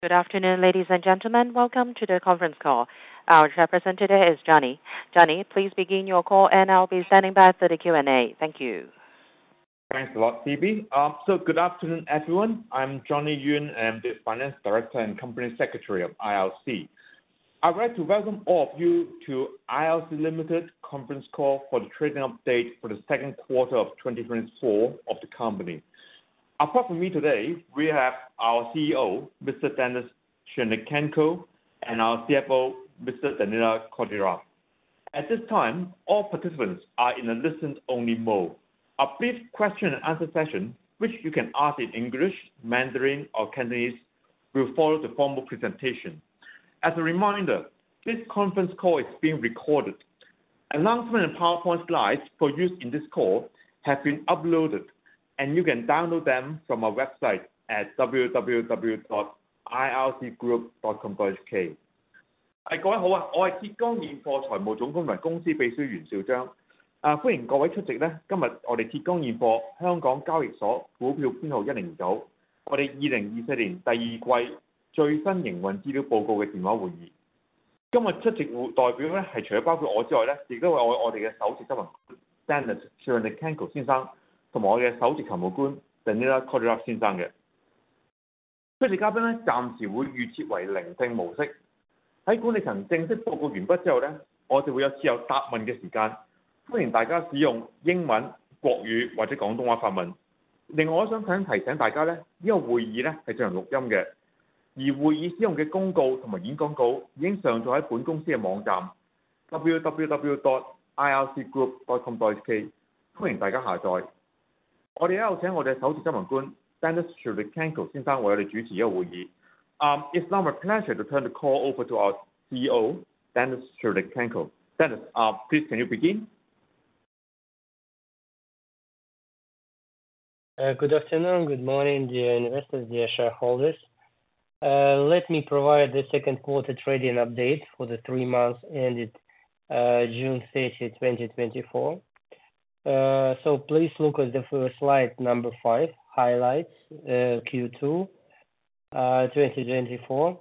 Good afternoon, ladies and gentlemen. Welcome to the conference call. Our chairperson today is Johnny. Johnny, please begin your call, and I'll be standing by for the Q&A. Thank you. Thanks a lot, Phoebe. Good afternoon, everyone. I'm Johnny Yun, and the Finance Director and Company Secretary of ILC. I'd like to welcome all of you to ILC Limited conference call for the trading update for the second quarter of 2024 of the company. Apart from me today, we have our CEO, Mr. Denis Chrynikenko, and our CFO, Mr. Danilo Kotyra. At this time, all participants are in a listen-only mode. A brief question and answer session, which you can ask in English, Mandarin, or Cantonese, will follow the formal presentation. As a reminder, this conference call is being recorded. Announcement and PowerPoint slides for use in this call have been uploaded, and you can download them from our website at www.ilcgroup.com.hk。各位好啊，我係鐵江現貨財務總監同公司秘書袁兆章。歡迎各位出席咧，今日我哋鐵江現貨香港交易所股票編號109，我哋2024年第二季最新營運資料報告嘅電話會議。今日出席代表咧係除咗包括我之外咧，亦都有我哋嘅首席執行官 Denis Chrynikenko 先生，同埋我嘅首席財務官 Danilo Kotyra 先生嘅。出席嘉賓咧暫時會預設為聆聽模式。喺管理層正式報告完畢之後咧，我哋會有自由答問嘅時間，歡迎大家使用英文、國語或者廣東話發問。另外，我想提醒大家咧，呢個會議咧係進行錄音嘅，而會議使用嘅公告同埋演講稿已經上載喺本公司嘅網站 www.ilcgroup.com.hk， 歡迎大家下載。我哋有請我哋首席執行官 Denis Chrynikenko 先生為我哋主持呢個會議。It's now my pleasure to turn the call over to our CEO, Denis Chrynikenko. Denis, please can you begin? Good afternoon, good morning, dear investors, dear shareholders. Let me provide the second quarter trading update for the 3 months ended June 30, 2024. So please look at the first slide, number 5, highlights, Q2 2024.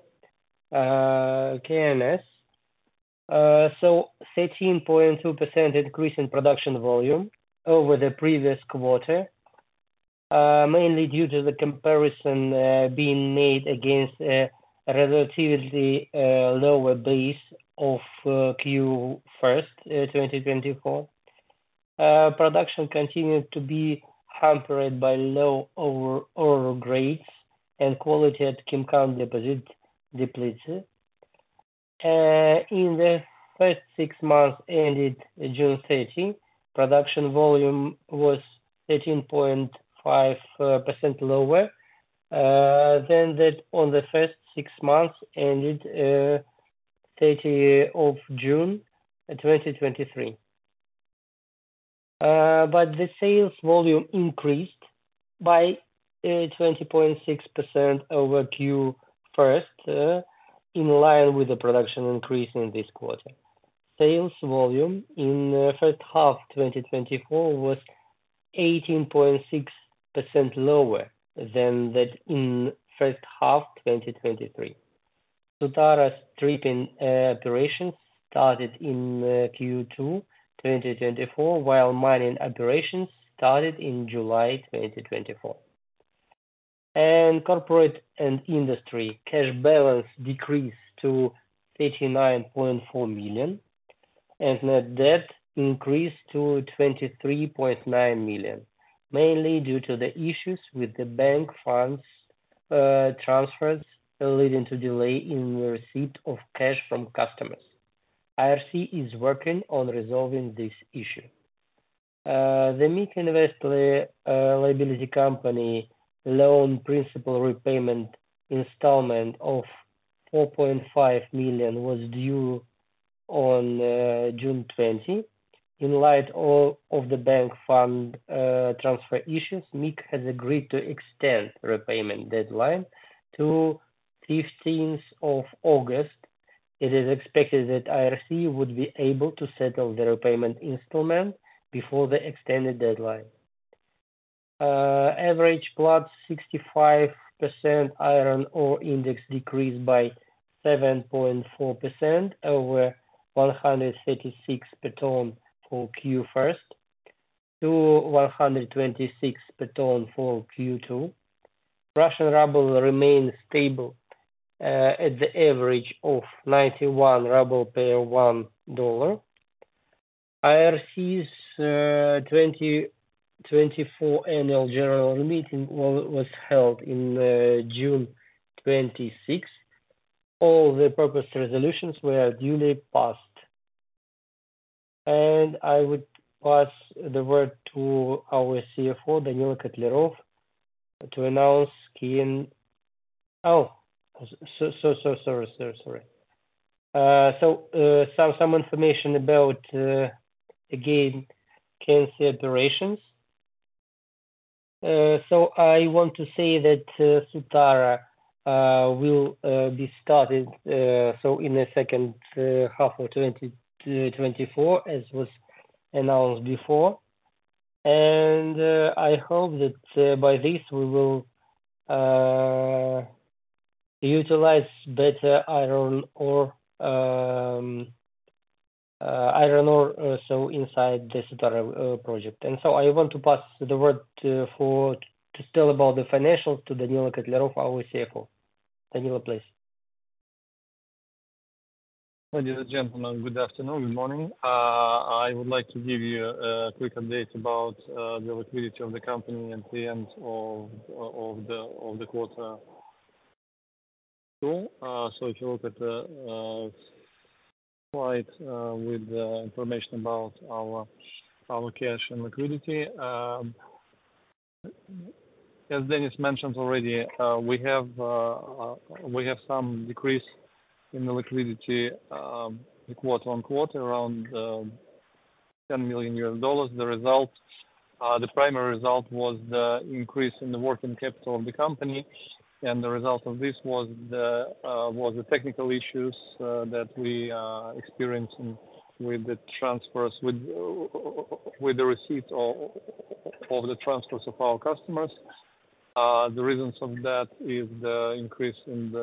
KNS. So 13.2% increase in production volume over the previous quarter, mainly due to the comparison being made against a relatively lower base of Q1 2024. Production continued to be hampered by low ore grades and quality at Kimcan deposit depleted. In the first 6 months ended June 30, production volume was 13.5% lower than that on the first 6 months ended 30 of June 2023. But the sales volume increased by 20.6% over Q1, in line with the production increase in this quarter. Sales volume in first half 2024 was 18.6% lower than that in first half 2023. Sutara stripping operations started in Q2 2024, while mining operations started in July 2024. And corporate and industry cash balance decreased to 39.4 million, and net debt increased to 23.9 million, mainly due to the issues with the bank funds transfers leading to delay in the receipt of cash from customers. IRC is working on resolving this issue. The Mick Invest Liability Company loan principal repayment installment of 4.5 million was due on June 20. In light of the bank fund transfer issues, Mick has agreed to extend repayment deadline to 15th of August. It is expected that IRC would be able to settle the repayment installment before the extended deadline. Average plot 65 iron ore index decreased by 7.4% over 136 per ton for Q1 to 126 per ton for Q2. Russian ruble remains stable at the average of 91 ruble per $1. IRC's 2024 annual general meeting was held in June 26. All the proposed resolutions were duly passed. And I would pass the word to our CFO, Danilo Kotlyarov, to announce key... Sorry. Some information about, again, KNC operations. I want to say that Sutara will be started in the second half of 2024, as was announced before. And I hope that by this we will utilize better iron ore inside the Sutara project. And so I want to pass the word to tell about the financials to Danilo Kotlyarov, our CFO. Danilo, please. Ladies and gentlemen, good afternoon, good morning. I would like to give you a quick update about the liquidity of the company at the end of the quarter two. So if you look at the slide with the information about our cash and liquidity, as Dennis mentioned already, we have some decrease in the liquidity quarter on quarter, around $10 million. The primary result was the increase in the working capital of the company, and the result of this was the technical issues that we experienced with the transfers, with the receipt of the transfers of our customers. The reasons of that is the increase in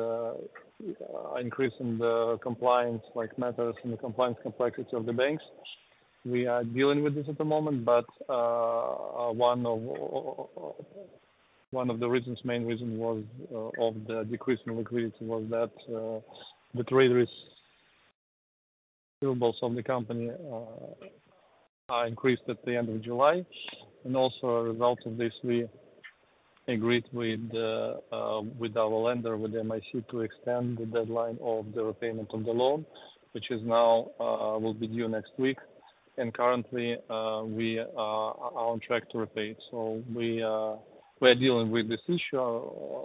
the compliance matters and the compliance complexity of the banks. We are dealing with this at the moment, but one of the main reasons was of the decrease in liquidity was that the trade receivables of the company are increased at the end of July, and also a result of this, we agreed with our lender, with MIC, to extend the deadline of the repayment of the loan, which is now will be due next week, and currently we are on track to repay it. So we are dealing with this issue.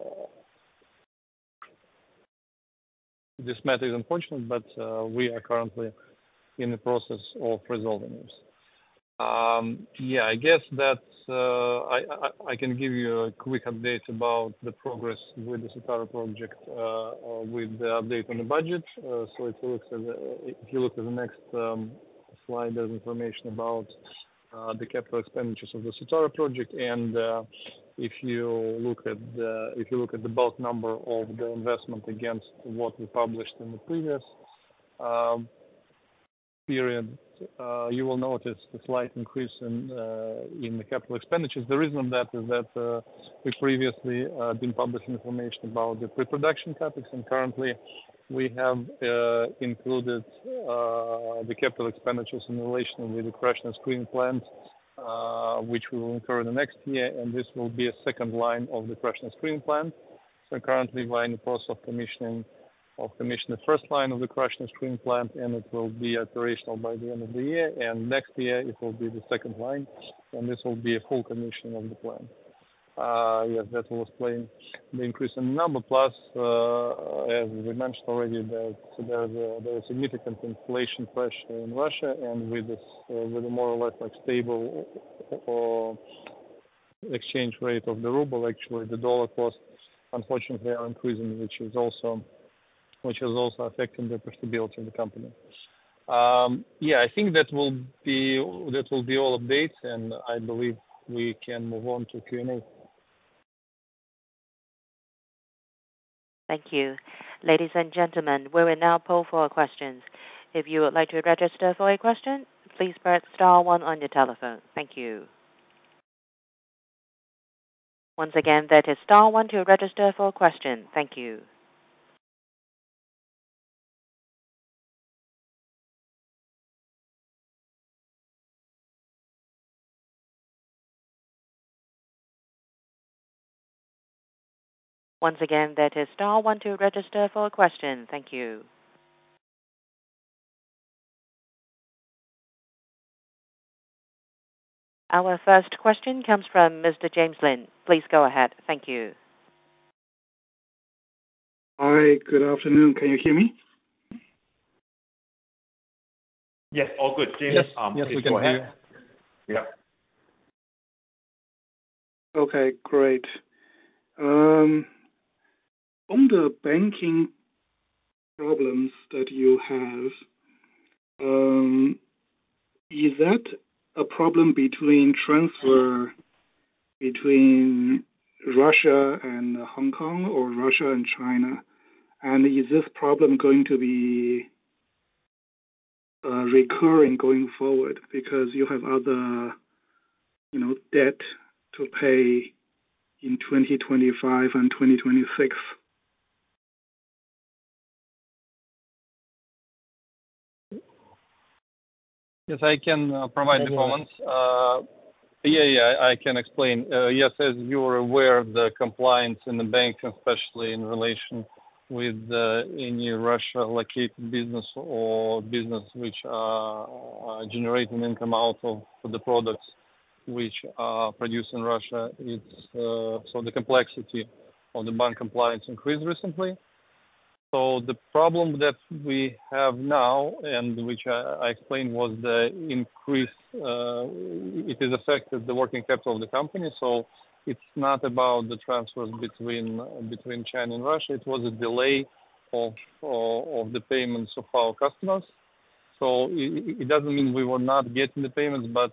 This matter is unfortunate, but we are currently in the process of resolving this. I guess that I can give you a quick update about the progress with the Sutara project with the update on the budget. So if you look at the next slide, there's information about the capital expenditures of the Sutara project, and if you look at the bulk number of the investment against what we published in the previous period, you will notice a slight increase in the capital expenditures. The reason of that is that we previously been publishing information about the pre-production CapEx, and currently we have included the capital expenditures in relation with the crushing and screening plant, which we will incur in the next year, and this will be a second line of the crushing and screening plant. So currently we're in the process of commissioning the first line of the crushing and screening plant, and it will be operational by the end of the year, and next year it will be the second line, and this will be a full commissioning of the plant. Yes, that will explain the increase in the number. Plus, as we mentioned already, that there is significant inflation pressure in Russia, and with a more or less stable exchange rate of the ruble, actually the dollar costs unfortunately are increasing, which is also affecting the profitability of the company. I think that will be all updates, and I believe we can move on to Q&A. Thank you. Ladies and gentlemen, we will now poll for questions. If you would like to register for a question, please press star one on your telephone. Thank you. Once again, that is star one to register for a question. Thank you. Once again, that is star one to register for a question. Thank you. Our first question comes from Mr. James Lin. Please go ahead. Thank you. Hi, good afternoon. Can you hear me? Yes, all good. James, Yes, please we can go hear ahead. Yeah. Okay, great. On the banking problems that you have, is that a problem between transfer between Russia and Hong Kong or Russia and China? And is this problem going to be recurring going forward because you have other, debt to pay in 2025 and 2026? Yes, I can provide the comments. I can explain. Yes, as you are aware, the compliance in the bank, especially in relation with any Russia-located business or business which are generating income out of the products which are produced in Russia, so the complexity of the bank compliance increased recently. So the problem that we have now, and which I explained, was the increase. It has affected the working capital of the company. So it's not about the transfers between China and Russia. It was a delay of the payments of our customers. So it doesn't mean we were not getting the payments, but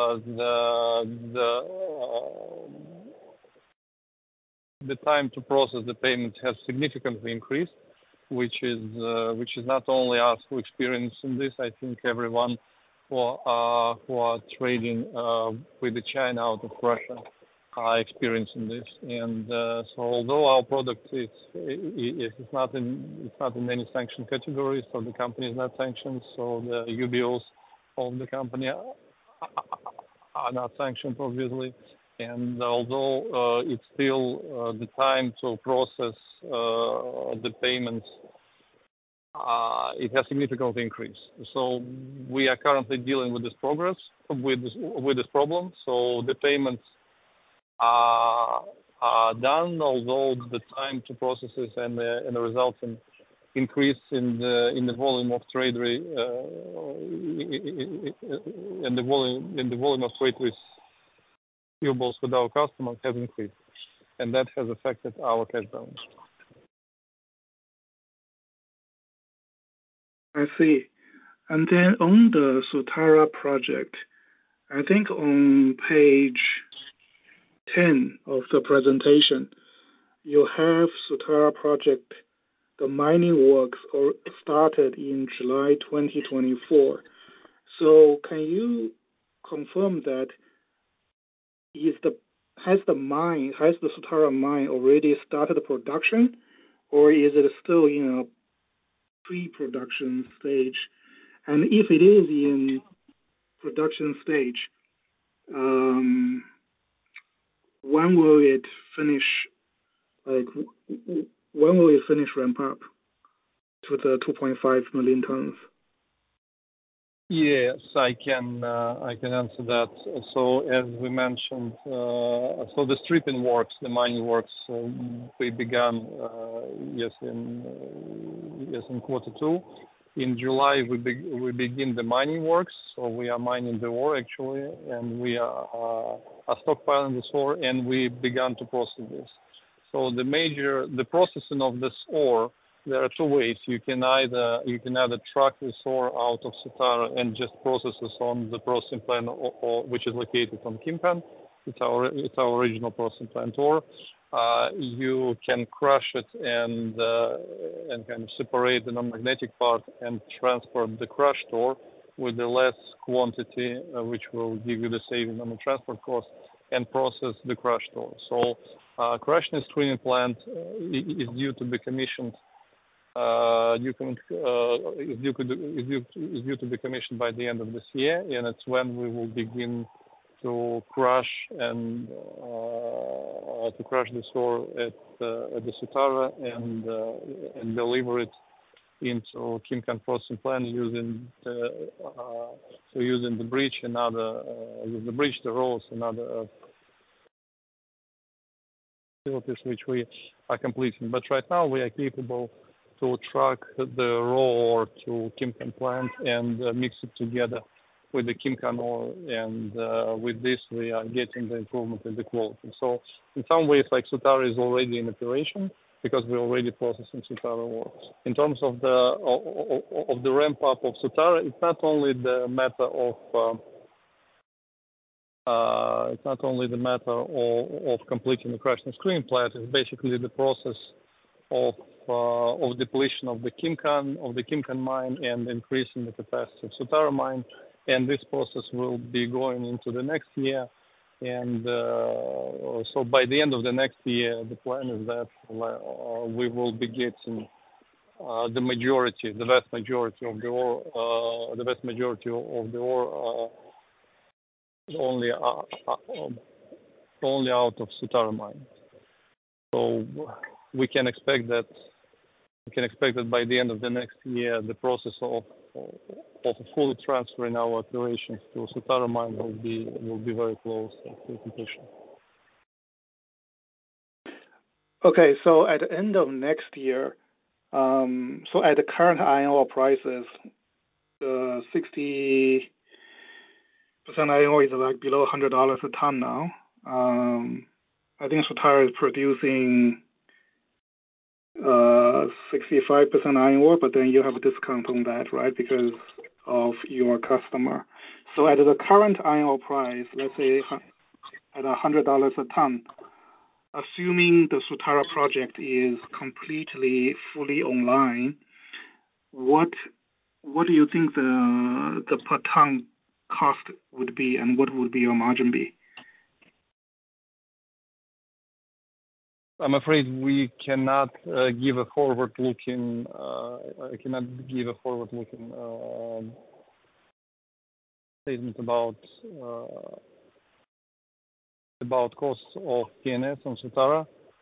the time to process the payments has significantly increased, which is not only us who experience in this. I think everyone who are trading with the China out of Russia are experiencing this. And so although our product is not in any sanctioned category, so the company is not sanctioned, so the UBOs of the company are not sanctioned, obviously. And although it's still the time to process the payments, it has significantly increased. So we are currently dealing with this problem. So the payments are done, although the time to process this and the results in increase in the volume of trade and the volume of trade receivables with our customers has increased, and that has affected our cash balance. I see. And then on the Sutara project, I think on page 10 of the presentation, you have Sutara project, the mining works started in July 2024. So can you confirm that has the Sutara mine already started production, or is it still in a pre-production stage? And if it is in production stage, when will it finish? When will it finish ramp up to the 2.5 million tons? Yes, I can answer that. So as we mentioned, so the stripping works, the mining works, we began in quarter two. In July, we begin the mining works. So we are mining the ore actually, and we are stockpiling this ore, and we began to process this. So the processing of this ore, there are two ways. You can either truck this ore out of Sutara and just process this on the processing plant, or which is located on Kimpan. It's our original processing plant ore. you can crush it and kind of separate the non-magnetic part and transport the crushed ore with the less quantity, which will give you the saving on the transport cost, and process the crushed ore. So crushing and screening plant is due to be commissioned. Is due to be commissioned by the end of this year, and it's when we will begin to crush and this ore at the Sutara and deliver it into Khimkan processing plant using the bridge and other the roads and other facilities which we are completing. But right now we are capable to truck the raw ore to Khimkan plant and mix it together with the Khimkan ore, and with this we are getting the improvement in the quality. So in some ways, like Sutara is already in operation because we're already processing Sutara ore. In terms of the ramp up of Sutara, it's not only the matter of completing the crushing and screening plant. It's basically the process of depletion of the Khimkan mine and increasing the capacity of Sutara mine. And this process will be going into the next year. And so by the end of the next year, the plan is that we will be getting the vast majority of the ore only out of Sutara mine. So we can expect that by the end of the next year, the process of fully transferring our operations to Sutara mine will be very close to completion. Okay, so at the end of next year, so at the current iron ore prices, the 60% iron ore is like below $100 a ton now. I think Sutara is producing 65% iron ore, but then you have a discount on that, right? Because of your customer. So at the current iron ore price, let's say at $100 a ton, assuming the Sutara project is completely fully online, what do you think the per ton cost would be, and what would be your margin be? I'm afraid we cannot give a forward-looking. I cannot give a forward-looking statement about costs of PNS on Sutara.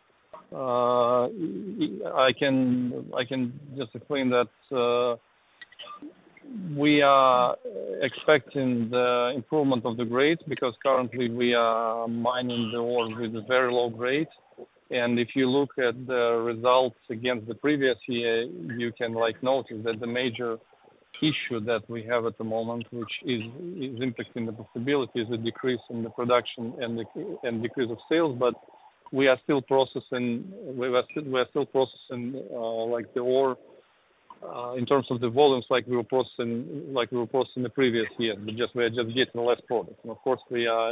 I can just explain that we are expecting the improvement of the grade because currently we are mining the ore with a very low grade. And if you look at the results against the previous year, you can notice that the major issue that we have at the moment, which is impacting the profitability, is a decrease in the production and decrease of sales. But we are still processing. We are still processing the ore in terms of the volumes like we were processing the previous year. We are just getting less product. And of course, we are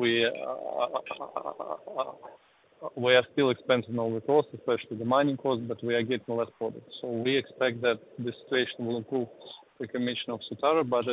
still expensing all the costs, especially the mining costs, but we are getting less product. So we expect that the situation will improve the commission of Sutara, but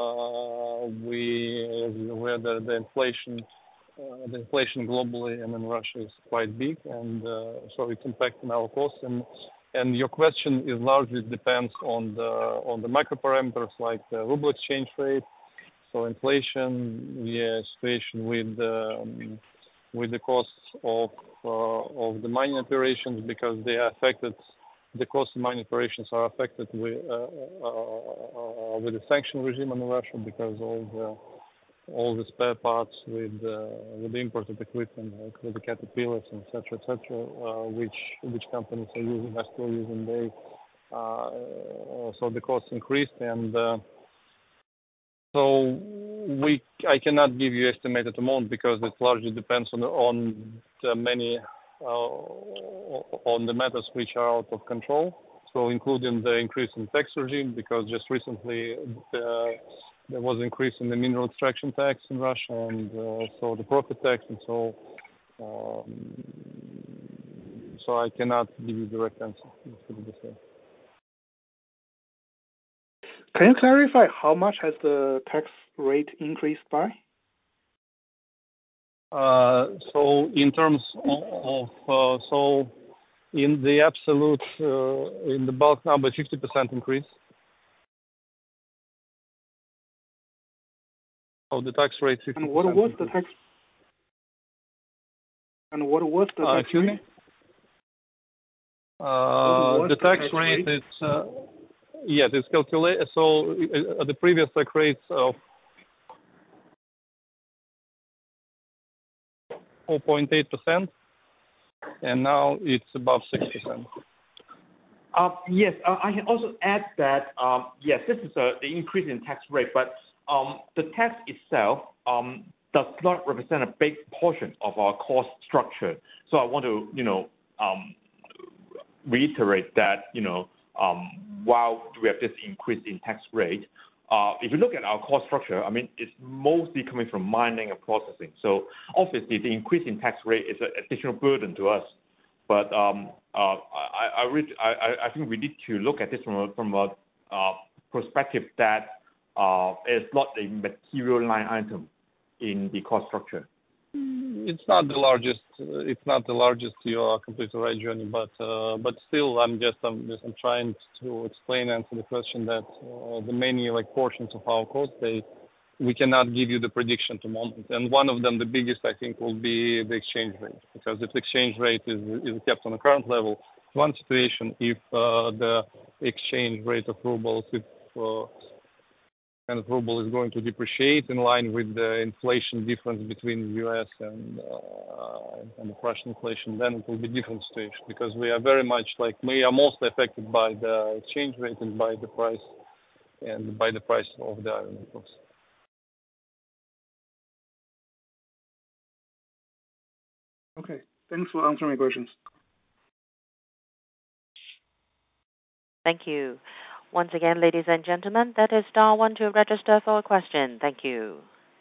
the inflation globally and in Russia is quite big, and so it's impacting our costs. And your question is largely depends on the macro parameters like the ruble exchange rate, so inflation, situation with the costs of the mining operations, because they are affected. The cost of mining operations are affected with the sanction regime in Russia, because all the spare parts with the imported equipment, like with the Caterpillars and et cetera, which companies are still using. So the costs increased, and so I cannot give you estimated amount because it largely depends on the many on the matters which are out of control. So including the increase in tax regime, because just recently there was an increase in the mineral extraction tax in Russia, and so the profit tax, and so so I cannot give you direct answer. Let's put it this way. Can you clarify how much has the tax rate increased by? So in terms of so in the absolute in the bulk number, 50% increase. So the tax rate 50%. And what was the tax? And what was the tax excuse rate? me? The tax rate is yes, it's calculated. So the previous tax rates of 4.8%, and now it's above 6%. Yes, I can also add that yes, this is the increase in tax rate, but the tax itself does not represent a big portion of our cost structure. So I want to reiterate that while we have this increase in tax rate, if you look at our cost structure, I mean, it's mostly coming from mining and processing. So obviously, the increase in tax rate is an additional burden to us. But I think we need to look at this from a perspective that is not a material line item in the cost structure. It's not the largest. It's not the largest. You are completely right, Johnny. But still, I'm trying to explain and answer the question that the many portions of our cost base, we cannot give you the prediction to moment. And one of them, the biggest, I think, will be the exchange rate. Because if the exchange rate is kept on the current level, one situation, if the exchange rate of rubles, if kind of ruble is going to depreciate in line with the inflation difference between the U.S. and the Russian inflation, then it will be a different situation. Because we are very much we are mostly affected by the exchange rate and by the price of the iron, of course. Okay, thanks for answering my questions. Thank you. Once again, ladies and gentlemen, that is star one to register for a question. Thank you.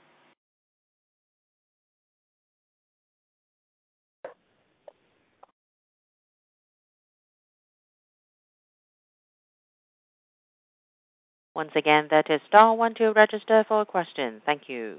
Once again, that is star one to register for a question. Thank you.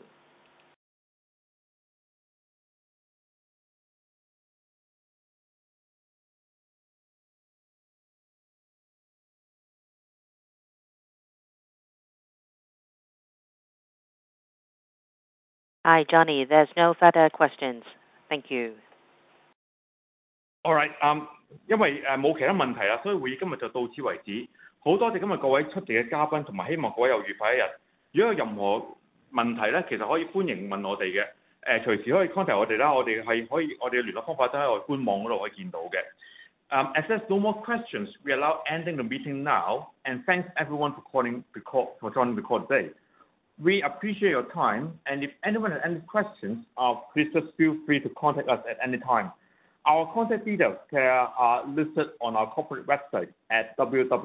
Hi, Johnny. There's no further questions. Thank you. All right，因為冇其他問題啦，所以會議今日就到此為止。好多謝今日各位出席嘅嘉賓，同埋希望各位有愉快一日。如果有任何問題咧，其實可以歡迎問我哋嘅，隨時可以 contact 我哋啦。我哋係可以，我哋嘅聯絡方法都喺我哋官網嗰度可以見到嘅。As there's no more questions, we are now ending the meeting now, and thanks everyone for joining the call today. We appreciate your time, and if anyone has any questions, please just feel free to contact us at any time. Our contact details are listed on our corporate website at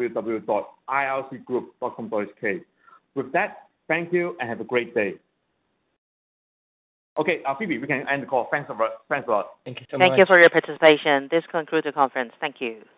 www.ircgroup.com.hk. With that, thank you and have a great day. Okay, Phoebe, we can end the call. Thanks a lot. Thank you so much. Thank you for your participation. This concludes the conference. Thank you.